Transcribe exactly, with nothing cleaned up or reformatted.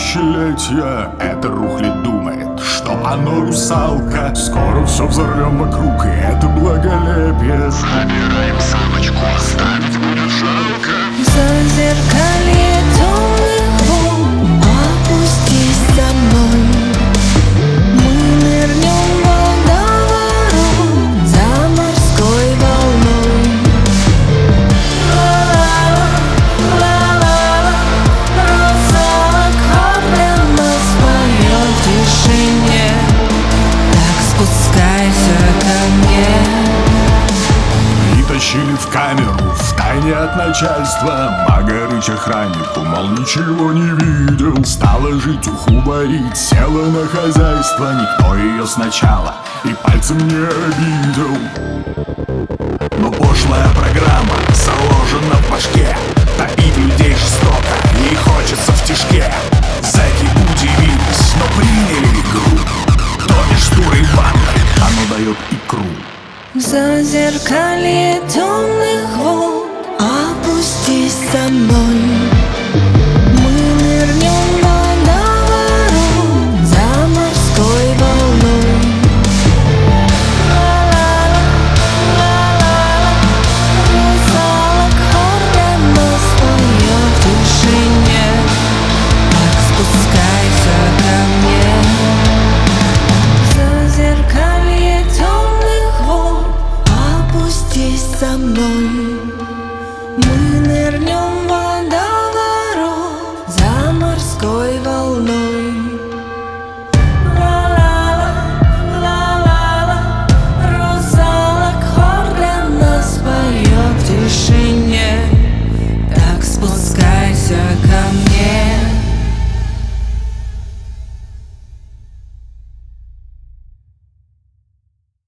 тысячелетия эта рухля думает, что оно русалка. Скоро все взорвем вокруг, и это благолепие. Забираем самочку, оставить будет жалко. Зазеркалье темных волн, опустись со мной. Мы нырнем в водоворот за морской волной. Ла-ла-ла, ла-ла-ла, русалок прямо споет в тишине. Так спускайся ко мне. Притащили в камеру втайне от начальства. Магарыч охраннику, мол, ничего не видел. Стала жить, уху варить, села на хозяйство. Никто ее сначала и пальцем не обидел. Но пошлая программа заложена в башке. Топить людей жестоко, ей хочется в тишке. Зэки удивились, но приняли игру. Тонешь с дурой бандой, оно дает икру. В зазеркалье темных волн, опустись со мной.